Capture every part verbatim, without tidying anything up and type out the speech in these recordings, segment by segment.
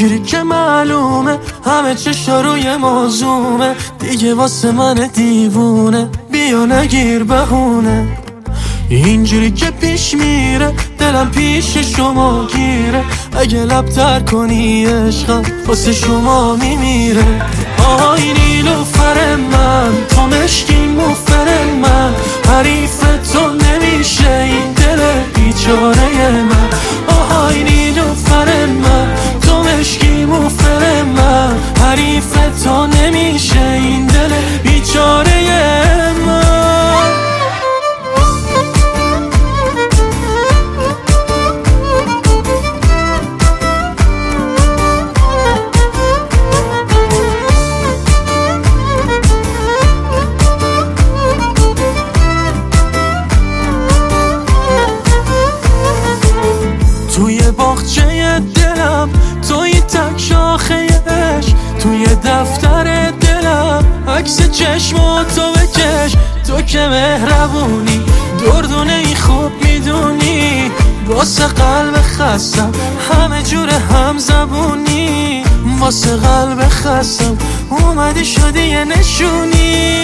اینجوری که معلومه همه چشا روی موضوعه، دیگه واسه من دیوونه بیا نگیر بهونه. اینجوری که پیش میره دلم پیش شما گیره، اگه لب تر کنی عشقم واسه شما میمیره. آهای نیلوفر من تو مشکین موفر من، حریف تو نمیشه این دل بیچاره من. آهای نیلوفر من تو مشکی موفر من، حریف تو نمیشه این دل بیچاره من. توی باغچه دلم توی تک شاخه عشق، توی دفتر دلم عکس چشم و تو بکش. تو که مهربونی دردونه ای خوب میدونی، واسه قلب خستم همه جور هم زبونی. واسه قلب خستم اومدی شدی یه نشونی.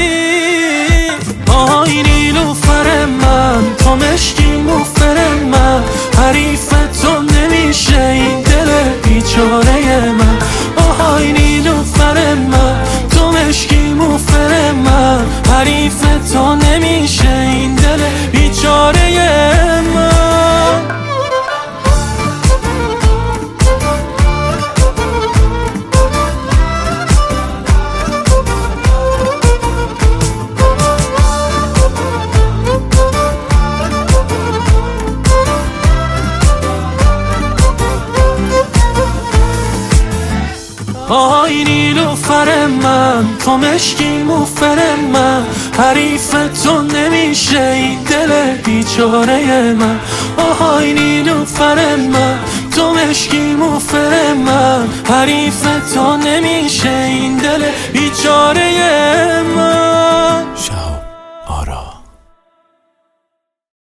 آهای نیلوفر من تو مشکی موفر من، حریف تو نمیشه این دل بیچاره من. آهای نیلوفر من تو مشکی موفر من، حریف تو نمیشه این دل بیچاره من. آهای نیلوفر من تو مشکی موفر من، حریف تو نمیشه این دل بیچاره من. آهای نیلوفر من تو مشکی موفر من، حریف تو نمیشه این دل بیچاره من.